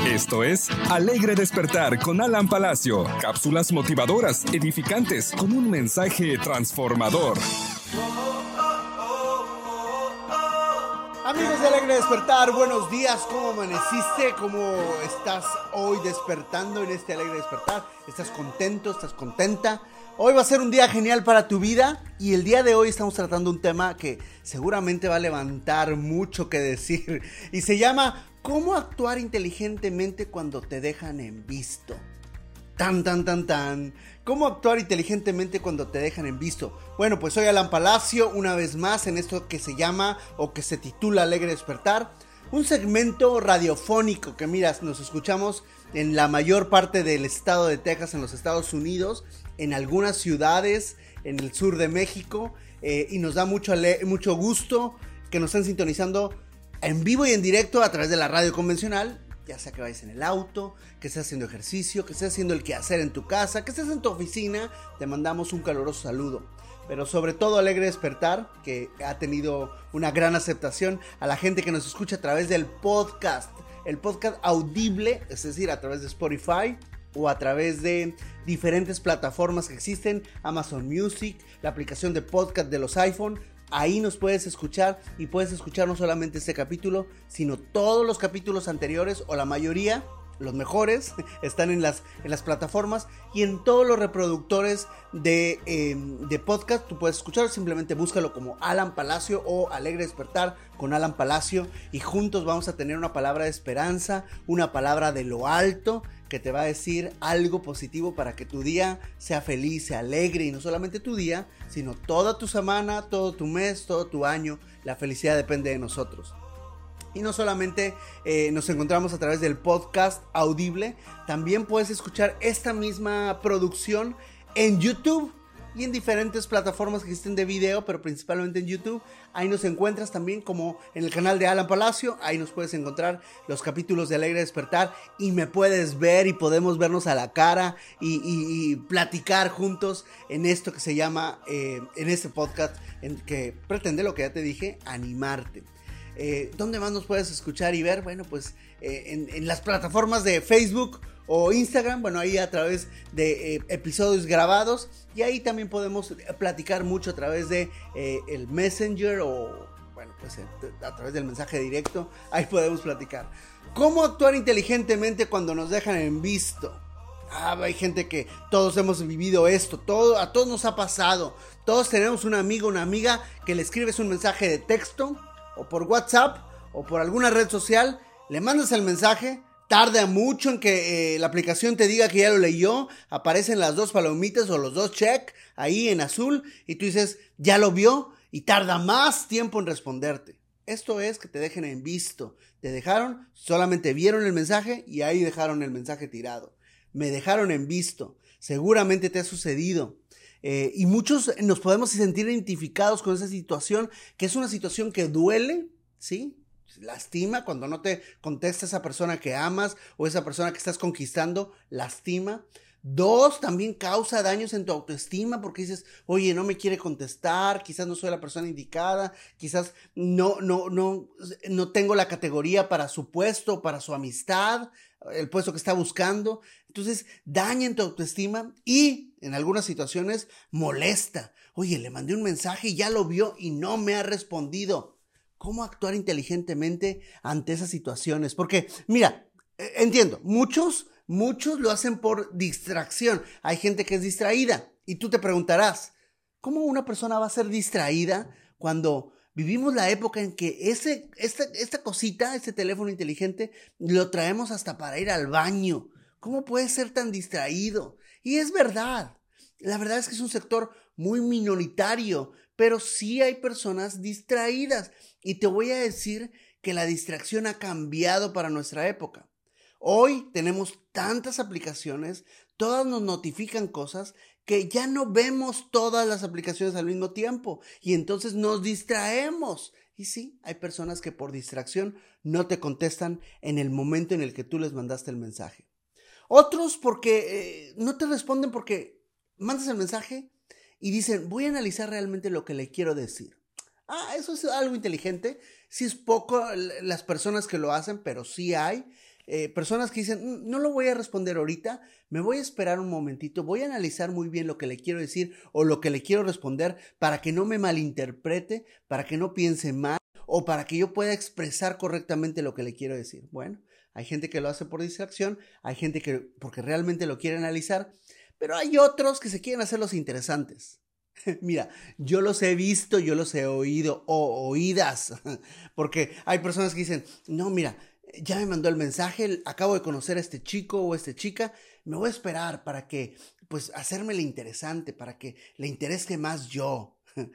Esto es Alegre Despertar con Alan Palacio. Cápsulas motivadoras, edificantes, con un mensaje transformador. Amigos de Alegre Despertar, buenos días. ¿Cómo amaneciste? ¿Cómo estás hoy despertando en este Alegre Despertar? ¿Estás contento? ¿Estás contenta? Hoy va a ser un día genial para tu vida y el día de hoy estamos tratando un tema que seguramente va a levantar mucho que decir y se llama ¿cómo actuar inteligentemente cuando te dejan en visto? Tan. ¿Cómo actuar inteligentemente cuando te dejan en visto? Bueno, pues soy Alan Palacio, una vez más en esto que se llama o que se titula Alegre Despertar. Un segmento radiofónico que miras, nos escuchamos en la mayor parte del estado de Texas, en los Estados Unidos, en algunas ciudades, en el sur de México, y nos da mucho gusto que nos estén sintonizando en vivo y en directo a través de la radio convencional, ya sea que vayas en el auto, que estés haciendo ejercicio, que estés haciendo el quehacer en tu casa, que estés en tu oficina, te mandamos un caluroso saludo. Pero sobre todo Alegre Despertar, que ha tenido una gran aceptación a la gente que nos escucha a través del podcast, el podcast audible, es decir, a través de Spotify o a través de diferentes plataformas que existen, Amazon Music, la aplicación de podcast de los iPhone. Ahí nos puedes escuchar y puedes escuchar no solamente este capítulo, sino todos los capítulos anteriores o la mayoría, los mejores, están en las plataformas y en todos los reproductores de podcast. Tú puedes escuchar, simplemente búscalo como Alan Palacio o Alegre Despertar con Alan Palacio y juntos vamos a tener una palabra de esperanza, una palabra de lo alto que te va a decir algo positivo para que tu día sea feliz, sea alegre y no solamente tu día, sino toda tu semana, todo tu mes, todo tu año. La felicidad depende de nosotros. Y no solamente nos encontramos a través del podcast audible, también puedes escuchar esta misma producción en YouTube y en diferentes plataformas que existen de video, pero principalmente en YouTube. Ahí nos encuentras también como en el canal de Alan Palacio. Ahí nos puedes encontrar los capítulos de Alegre Despertar y me puedes ver y podemos vernos a la cara y platicar juntos en esto que se llama, en este podcast en que pretende, lo que ya te dije, animarte. ¿Dónde más nos puedes escuchar y ver? Bueno, pues en las plataformas de Facebook o Instagram, bueno, ahí a través de episodios grabados, y ahí también podemos platicar mucho a través de el Messenger o, bueno, pues a través del mensaje directo, ahí podemos platicar. ¿Cómo actuar inteligentemente cuando nos dejan en visto? Hay gente que todos hemos vivido esto, a todos nos ha pasado, todos tenemos un amigo, una amiga que le escribes un mensaje de texto, o por WhatsApp, o por alguna red social, le mandas el mensaje, tarda mucho en que la aplicación te diga que ya lo leyó, aparecen las dos palomitas o los dos check ahí en azul, y tú dices, ya lo vio, y tarda más tiempo en responderte. Esto es que te dejen en visto, te dejaron, solamente vieron el mensaje, y ahí dejaron el mensaje tirado. Me dejaron en visto, seguramente te ha sucedido. Y muchos nos podemos sentir identificados con esa situación, que es una situación que duele, ¿sí? Lastima cuando no te contesta esa persona que amas o esa persona que estás conquistando, lastima. 2, también causa daños en tu autoestima porque dices, oye, no me quiere contestar, quizás no soy la persona indicada, quizás no tengo la categoría para su puesto, para su amistad, el puesto que está buscando. Entonces daña en tu autoestima y en algunas situaciones molesta. Oye, le mandé un mensaje y ya lo vio y no me ha respondido. ¿Cómo actuar inteligentemente ante esas situaciones? Porque, mira, entiendo, muchos lo hacen por distracción. Hay gente que es distraída y tú te preguntarás, ¿cómo una persona va a ser distraída cuando vivimos la época en que esta cosita, este teléfono inteligente, lo traemos hasta para ir al baño? ¿Cómo puede ser tan distraído? Y es verdad, la verdad es que es un sector muy minoritario, pero sí hay personas distraídas. Y te voy a decir que la distracción ha cambiado para nuestra época. Hoy tenemos tantas aplicaciones, todas nos notifican cosas que ya no vemos todas las aplicaciones al mismo tiempo y entonces nos distraemos. Y sí, hay personas que por distracción no te contestan en el momento en el que tú les mandaste el mensaje. Otros porque no te responden porque mandas el mensaje y dicen, voy a analizar realmente lo que le quiero decir. Eso es algo inteligente. Sí es poco las personas que lo hacen, pero sí hay. personas que dicen, no lo voy a responder ahorita, me voy a esperar un momentito, voy a analizar muy bien lo que le quiero decir o lo que le quiero responder para que no me malinterprete, para que no piense mal o para que yo pueda expresar correctamente lo que le quiero decir. Bueno, hay gente que lo hace por distracción, hay gente que porque realmente lo quiere analizar, pero hay otros que se quieren hacer los interesantes. Mira, yo los he visto, yo los he oído o oídas, porque hay personas que dicen, no, mira, ya me mandó el mensaje, acabo de conocer a este chico o a esta chica, me voy a esperar para que, pues, hacérmele interesante, para que le interese más yo.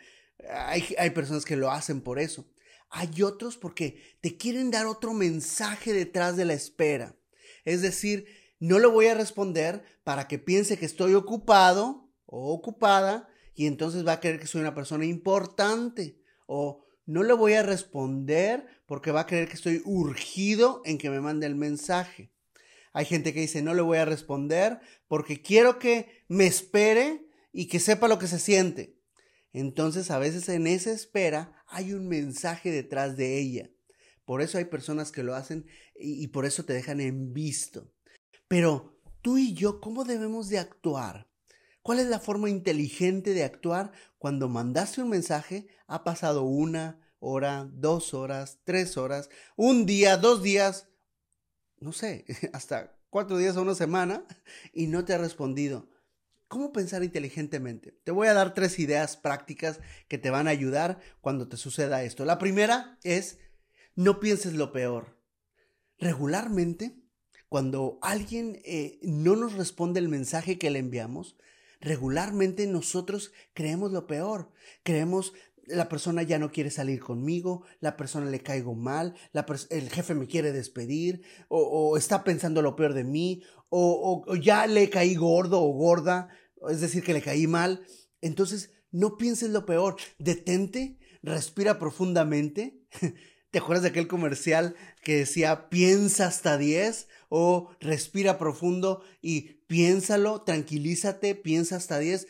Hay personas que lo hacen por eso. Hay otros porque te quieren dar otro mensaje detrás de la espera. Es decir, no le voy a responder para que piense que estoy ocupado o ocupada y entonces va a creer que soy una persona importante. O no le voy a responder porque va a creer que estoy urgido en que me mande el mensaje. Hay gente que dice, no le voy a responder porque quiero que me espere y que sepa lo que se siente. Entonces, a veces en esa espera hay un mensaje detrás de ella. Por eso hay personas que lo hacen y por eso te dejan en visto. Pero tú y yo, ¿cómo debemos de actuar? ¿Cuál es la forma inteligente de actuar cuando mandaste un mensaje? Ha pasado 1 hora, 2 horas, 3 horas, 1 día, 2 días, no sé, hasta 4 días o 1 semana y no te ha respondido. ¿Cómo pensar inteligentemente? Te voy a dar 3 ideas prácticas que te van a ayudar cuando te suceda esto. La primera es, no pienses lo peor. Regularmente, cuando alguien no nos responde el mensaje que le enviamos, regularmente nosotros creemos lo peor. Creemos, la persona ya no quiere salir conmigo, la persona le caigo mal, el jefe me quiere despedir, o está pensando lo peor de mí, o ya le caí gordo o gorda, es decir, que le caí mal. Entonces, no pienses lo peor, detente, respira profundamente. ¿Te acuerdas de aquel comercial que decía piensa hasta 10? O respira profundo y piénsalo, tranquilízate, piensa hasta 10.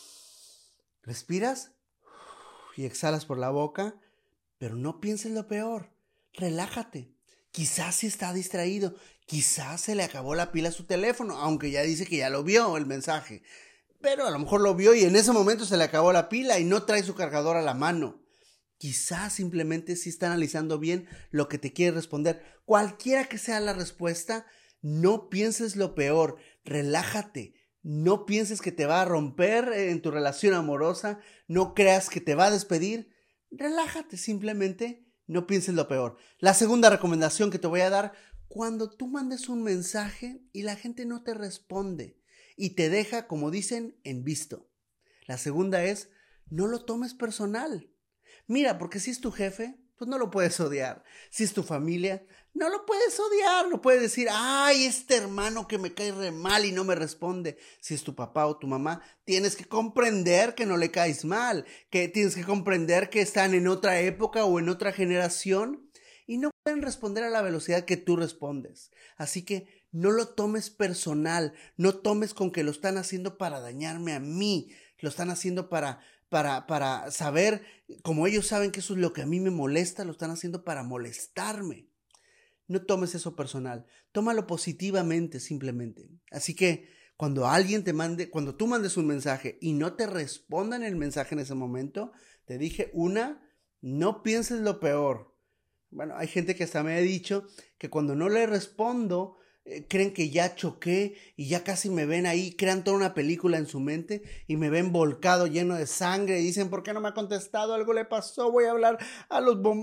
Respiras y exhalas por la boca, pero no pienses lo peor. Relájate. Quizás sí está distraído, quizás se le acabó la pila a su teléfono, aunque ya dice que ya lo vio el mensaje. Pero a lo mejor lo vio y en ese momento se le acabó la pila y no trae su cargador a la mano. Quizás simplemente sí está analizando bien lo que te quiere responder. Cualquiera que sea la respuesta, no pienses lo peor, relájate. No pienses que te va a romper en tu relación amorosa, no creas que te va a despedir. Relájate simplemente, no pienses lo peor. La segunda recomendación que te voy a dar, cuando tú mandes un mensaje y la gente no te responde y te deja, como dicen, en visto. La segunda es, no lo tomes personal. Mira, porque si es tu jefe, pues no lo puedes odiar. Si es tu familia, no lo puedes odiar. No puedes decir, ay, este hermano que me cae re mal y no me responde. Si es tu papá o tu mamá, tienes que comprender que no le caes mal. Que tienes que comprender que están en otra época o en otra generación y no pueden responder a la velocidad que tú respondes. Así que no lo tomes personal. No tomes con que lo están haciendo para dañarme a mí. Lo están haciendo para saber, como ellos saben que eso es lo que a mí me molesta, lo están haciendo para molestarme. No tomes eso personal, tómalo positivamente simplemente. Así que cuando cuando tú mandes un mensaje y no te respondan el mensaje en ese momento, te dije, no pienses lo peor. Bueno, hay gente que hasta me ha dicho que cuando no le respondo, creen que ya choqué y ya casi me ven ahí, crean toda una película en su mente y me ven volcado lleno de sangre y dicen, ¿por qué no me ha contestado? Algo le pasó, voy a hablar a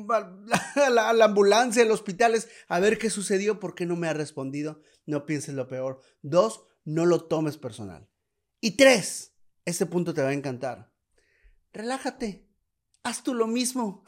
la ambulancia, a los hospitales, a ver qué sucedió, ¿por qué no me ha respondido? No pienses lo peor. 2, no lo tomes personal. Y 3, este punto te va a encantar. Relájate, haz tú lo mismo.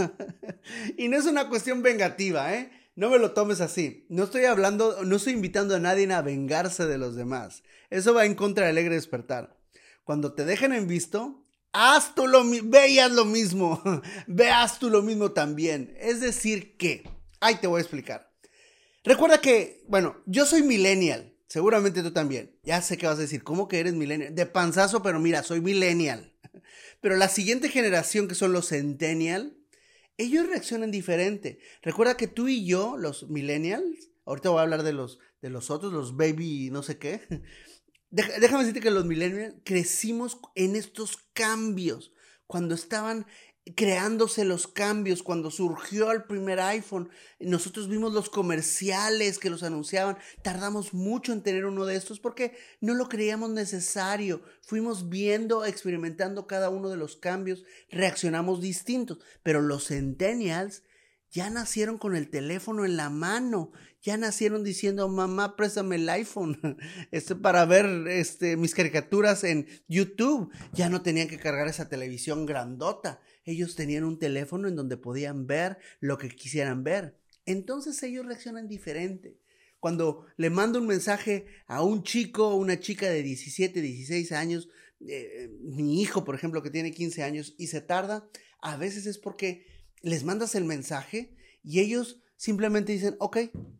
Y no es una cuestión vengativa, No me lo tomes así. No estoy invitando a nadie a vengarse de los demás. Eso va en contra del alegre despertar. Cuando te dejen en visto, haz tú ve y haz lo mismo. Haz tú lo mismo también. Es decir que, ahí te voy a explicar. Recuerda que, yo soy millennial. Seguramente tú también. Ya sé que vas a decir, ¿cómo que eres millennial? De panzazo, pero mira, soy millennial. Pero la siguiente generación, que son los centennial, ellos reaccionan diferente. Recuerda que tú y yo, los millennials, ahorita voy a hablar de los otros, los baby no sé qué. Déjame decirte que los millennials crecimos en estos cambios, cuando estaban creándose los cambios, cuando surgió el primer iPhone, nosotros vimos los comerciales que los anunciaban, tardamos mucho en tener uno de estos porque no lo creíamos necesario, fuimos viendo, experimentando cada uno de los cambios, reaccionamos distintos, pero los centennials ya nacieron con el teléfono en la mano, ya nacieron diciendo, mamá, préstame el iPhone para ver mis caricaturas en YouTube. Ya no tenían que cargar esa televisión grandota. Ellos tenían un teléfono en donde podían ver lo que quisieran ver. Entonces ellos reaccionan diferente. Cuando le mando un mensaje a un chico o una chica de 17, 16 años, mi hijo, por ejemplo, que tiene 15 años y se tarda, a veces es porque les mandas el mensaje y ellos simplemente dicen, ok,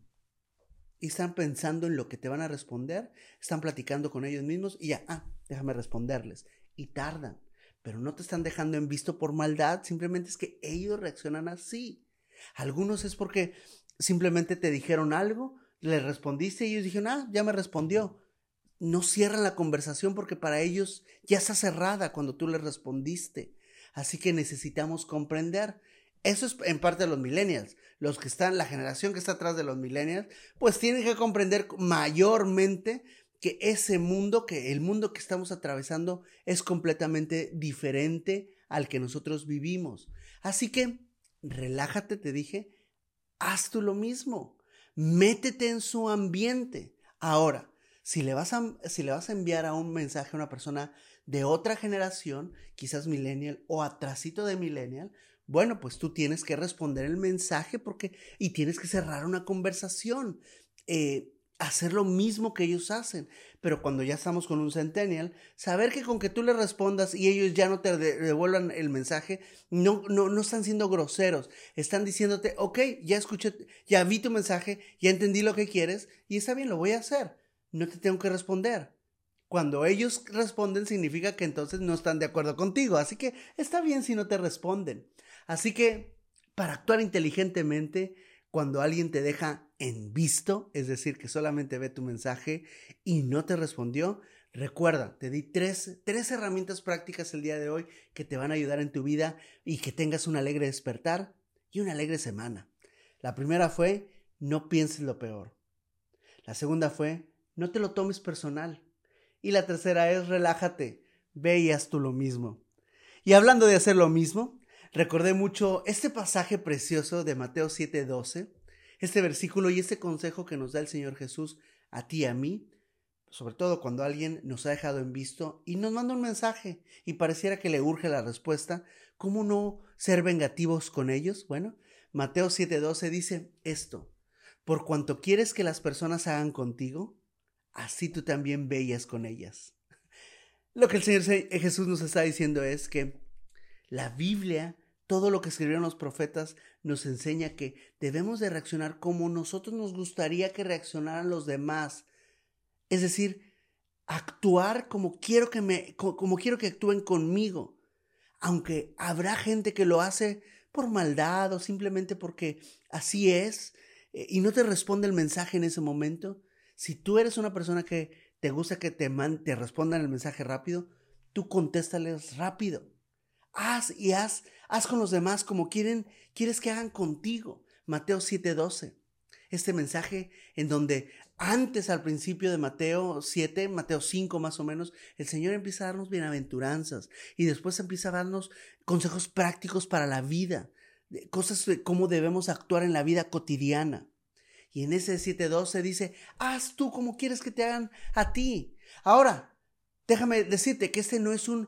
y están pensando en lo que te van a responder, están platicando con ellos mismos y ya, déjame responderles. Y tardan, pero no te están dejando en visto por maldad, simplemente es que ellos reaccionan así. Algunos es porque simplemente te dijeron algo, les respondiste y ellos dijeron, ya me respondió. No cierran la conversación porque para ellos ya está cerrada cuando tú les respondiste. Así que necesitamos comprender. Eso es en parte de los millennials. Los que están, la generación que está atrás de los millennials, pues tienen que comprender mayormente que ese mundo, que el mundo que estamos atravesando es completamente diferente al que nosotros vivimos. Así que relájate, te dije, haz tú lo mismo. Métete en su ambiente. Ahora, si le vas a enviar a un mensaje a una persona de otra generación, quizás millennial o atrasito de millennial, bueno, pues tú tienes que responder el mensaje y tienes que cerrar una conversación, hacer lo mismo que ellos hacen. Pero cuando ya estamos con un centennial, saber que con que tú le respondas y ellos ya no te devuelvan el mensaje, no están siendo groseros, están diciéndote, ok, ya escuché, ya vi tu mensaje, ya entendí lo que quieres y está bien, lo voy a hacer, no te tengo que responder. Cuando ellos responden significa que entonces no están de acuerdo contigo, así que está bien si no te responden. Así que para actuar inteligentemente, cuando alguien te deja en visto, es decir, que solamente ve tu mensaje y no te respondió, recuerda, te di tres herramientas prácticas el día de hoy que te van a ayudar en tu vida y que tengas un alegre despertar y una alegre semana. La primera fue, no pienses lo peor. La segunda fue, no te lo tomes personal. Y la tercera es, relájate, ve y haz tú lo mismo. Y hablando de hacer lo mismo, recordé mucho este pasaje precioso de Mateo 7:12, este versículo y este consejo que nos da el Señor Jesús a ti y a mí, sobre todo cuando alguien nos ha dejado en visto y nos manda un mensaje y pareciera que le urge la respuesta. ¿Cómo no ser vengativos con ellos? Bueno, Mateo 7:12 dice esto, por cuanto quieres que las personas hagan contigo, así tú también ve y haz con ellas. Lo que el Señor Jesús nos está diciendo es que la Biblia, todo lo que escribieron los profetas, nos enseña que debemos de reaccionar como nosotros nos gustaría que reaccionaran los demás. Es decir, actuar como quiero que actúen conmigo. Aunque habrá gente que lo hace por maldad o simplemente porque así es y no te responde el mensaje en ese momento. Si tú eres una persona que te gusta que te respondan el mensaje rápido, tú contéstales rápido. Haz con los demás como quieres que hagan contigo. Mateo 7:12. Este mensaje en donde antes al principio de Mateo 7, Mateo 5 más o menos, el Señor empieza a darnos bienaventuranzas y después empieza a darnos consejos prácticos para la vida, cosas de cómo debemos actuar en la vida cotidiana. Y en ese 7:12 dice, haz tú como quieres que te hagan a ti. Ahora, déjame decirte que este no es un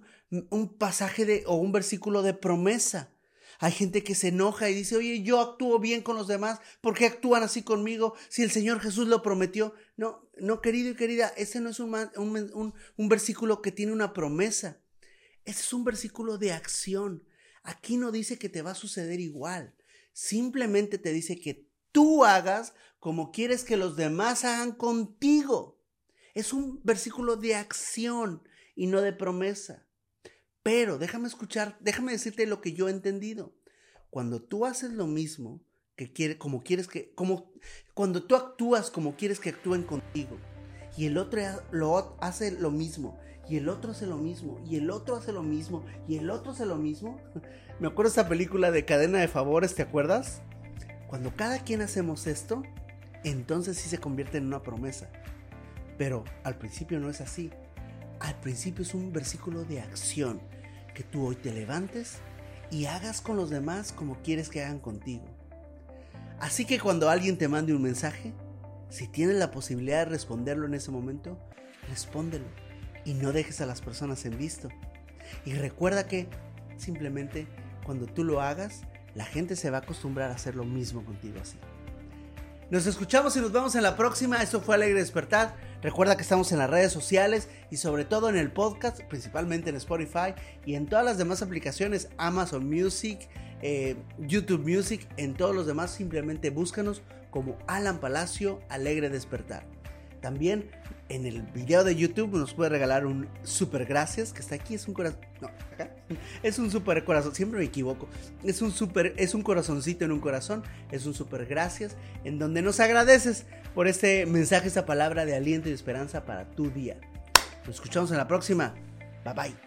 pasaje o un versículo de promesa. Hay gente que se enoja y dice, oye, yo actúo bien con los demás, ¿por qué actúan así conmigo si el Señor Jesús lo prometió? No, querido y querida, ese no es un versículo que tiene una promesa. Ese es un versículo de acción. Aquí no dice que te va a suceder igual. Simplemente te dice que tú hagas como quieres que los demás hagan contigo. Es un versículo de acción y no de promesa. Pero déjame decirte lo que yo he entendido. Cuando tú haces lo mismo, cuando tú actúas como quieres que actúen contigo, y el otro hace lo mismo, y el otro hace lo mismo, y el otro hace lo mismo, y el otro hace lo mismo. Me acuerdo de esa película de Cadena de Favores, ¿te acuerdas? Cuando cada quien hacemos esto, entonces sí se convierte en una promesa. Pero al principio no es así. Al principio es un versículo de acción, que tú hoy te levantes y hagas con los demás como quieres que hagan contigo. Así que cuando alguien te mande un mensaje, si tienes la posibilidad de responderlo en ese momento, respóndelo y no dejes a las personas en visto. Y recuerda que simplemente cuando tú lo hagas, la gente se va a acostumbrar a hacer lo mismo contigo así. Nos escuchamos y nos vemos en la próxima. Esto fue Alegre Despertar. Recuerda que estamos en las redes sociales y sobre todo en el podcast, principalmente en Spotify y en todas las demás aplicaciones, Amazon Music, YouTube Music, en todos los demás simplemente búscanos como Alan Palacio Alegre Despertar. También en el video de YouTube nos puede regalar un super gracias, que está aquí, es un corazón, no, acá, es un super corazón, siempre me equivoco, es un corazoncito en un corazón, es un super gracias, en donde nos agradeces por este mensaje, esta palabra de aliento y esperanza para tu día. Nos escuchamos en la próxima, bye bye.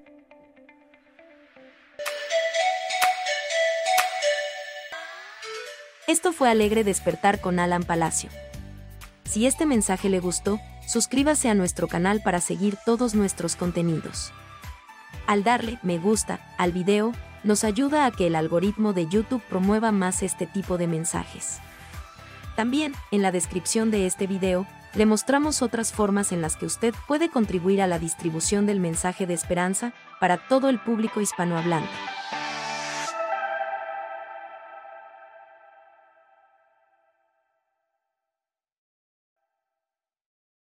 Esto fue Alegre Despertar con Alan Palacio. Si este mensaje le gustó, suscríbase a nuestro canal para seguir todos nuestros contenidos. Al darle me gusta al video, nos ayuda a que el algoritmo de YouTube promueva más este tipo de mensajes. También, en la descripción de este video, le mostramos otras formas en las que usted puede contribuir a la distribución del mensaje de esperanza para todo el público hispanohablante.